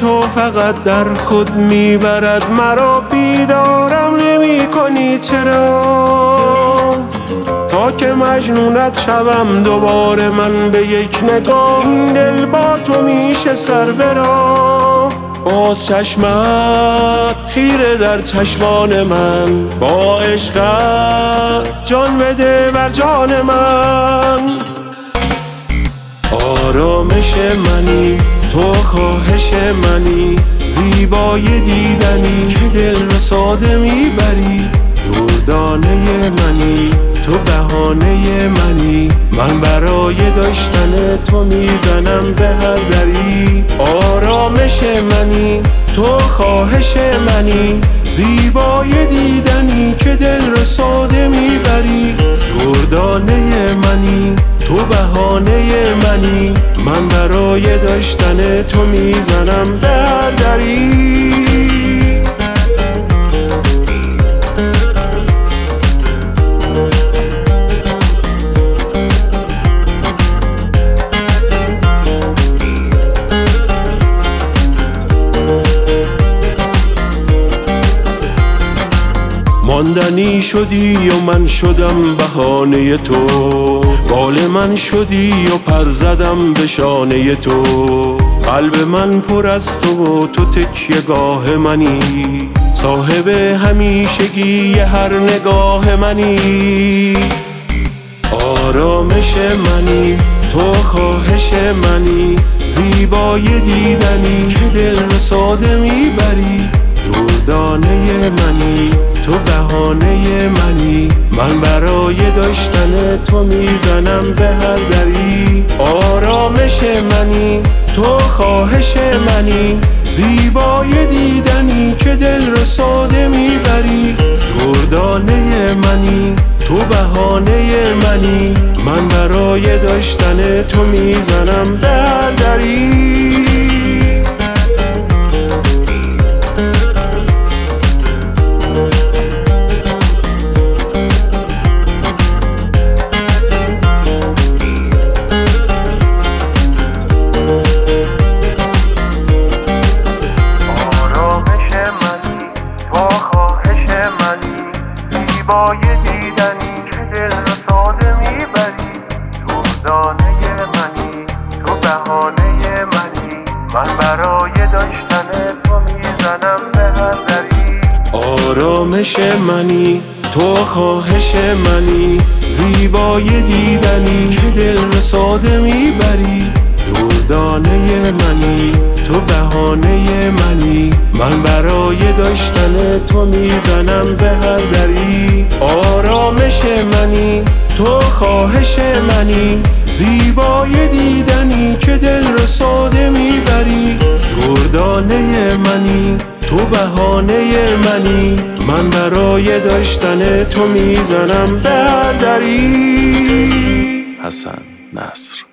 تو فقط در خود میبرد مرا، بیدارم نمی کنی چرا؟ تا که مجنونت شوم دوباره من به یک نگاه، این دل با تو میشه سر برا. باز چشمت خیره در چشمان من، با عشقت جان بده بر جان من. آرامش منی تو، خواهش منی، زیبای دیدنی که دل رو ساده میبری. دردانه منی تو، بهانه منی، من برای داشتن تو میزنم به هر دری. آرامش منی تو، خواهش منی، زیبای دیدنی که دل رو ساده میبری. دردانه منی تو، بهانه منی، من برای داشتن تو میزنم به هر دری. ماندنی شدی و من شدم بهانه تو، بال من شدی و پر زدم به شانه تو. قلب من پر از تو و تو تکیه گاه منی، صاحب همیشگی هر نگاه منی. آرامش منی تو، خواهش منی، زیبای دیدنی که دل رو ساده میبری. دردانه منی تو، بهانه منی، من برای داشتن تو میزنم به هر دری. آرامش منی تو، خواهش منی، زیبای دیدنی که دل رو ساده میبری. دردانه منی تو، بهانه منی، من برای داشتن تو میزنم به هر دری. زیبای دیدنی که دل رو ساده میبری. دردانه منی تو، بهانه منی، من برای داشتن تو میزنم به هر دری. آرامش منی تو، خواهش منی، زیبای دیدنی که دل رو ساده میبری. دردانه منی تو، بهانه منی، من برای داشتن تو میزنم به هر دری. آرامش منی تو، خواهش منی، زیبای دیدنی که دل رو ساده میبری. دردانه منی تو، بهانه منی، من برای داشتن تو میزنم به هر دری. حسن نصر.